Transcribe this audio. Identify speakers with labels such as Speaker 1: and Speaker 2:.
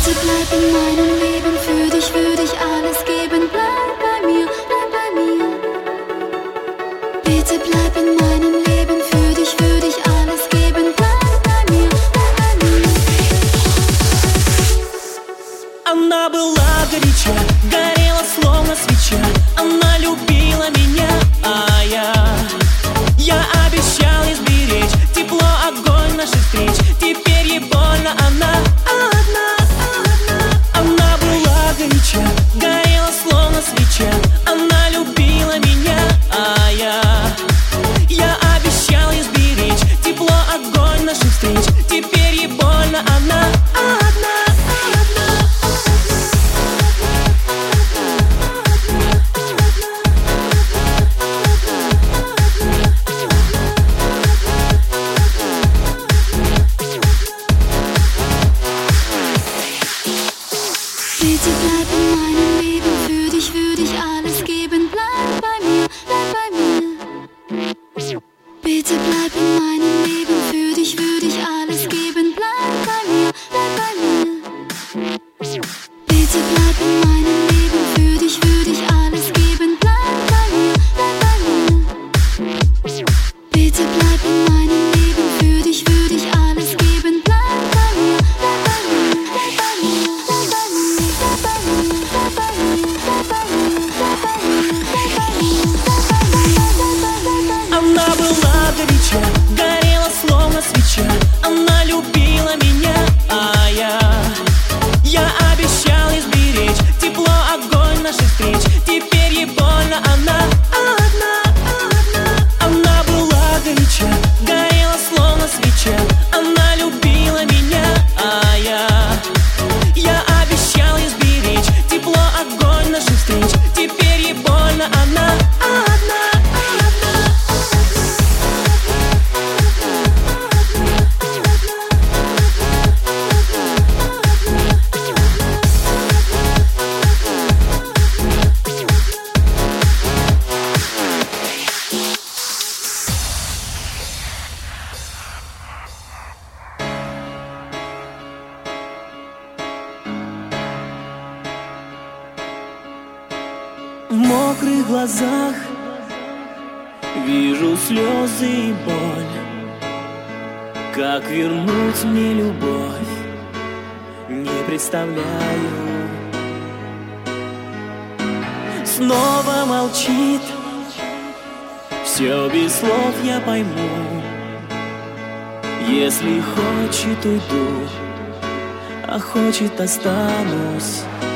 Speaker 1: Bitte bleib in meinem Leben, für dich würde ich alles geben. Bleib bei mir, bleib bei mir. Bitte bleib in meinem Leben, für dich würde ich alles geben. Bleib bei mir, bleib bei mir.
Speaker 2: Она была горяча, горела словно свеча. Она любила меня, а я обещал ей сберечь тепло, огонь наших встреч. Теперь ей больно, она одна. Она была горяча, горела словно свеча. Она любила меня, а я обещал ей сберечь тепло, огонь наших встреч. Теперь ей больно, она одна.
Speaker 1: Bitte bleib in meinem Leben, für dich würde ich alles geben. Bleib bei mir, bleib bei mir. Bitte bleib in meinem Leben, für dich würde ich alles geben. Bleib bei mir, bleib bei mir. Bitte bleib in meinem Leben, für dich würde ich alles geben. Bleib bei mir, bleib bei mir. Bitte bleib in meinem Leben, für dich würde ich alles geben. Bleib bei mir, bleib bei mir, bleib bei mir, bleib bei mir.
Speaker 2: Она была горяча, горела словно свеча. Она любила меня, а я обещал ей сберечь тепло, огонь наших встреч. Теперь ей больно, она одна. Она была горяча, горела словно свеча. Она любила меня, а я обещал ей сберечь тепло, огонь наших встреч. Теперь ей больно, она одна. В мокрых глазах вижу слезы и боль. Как вернуть мне любовь, не представляю. Снова молчит, все без слов я пойму. Если хочет, уйду, а хочет, останусь.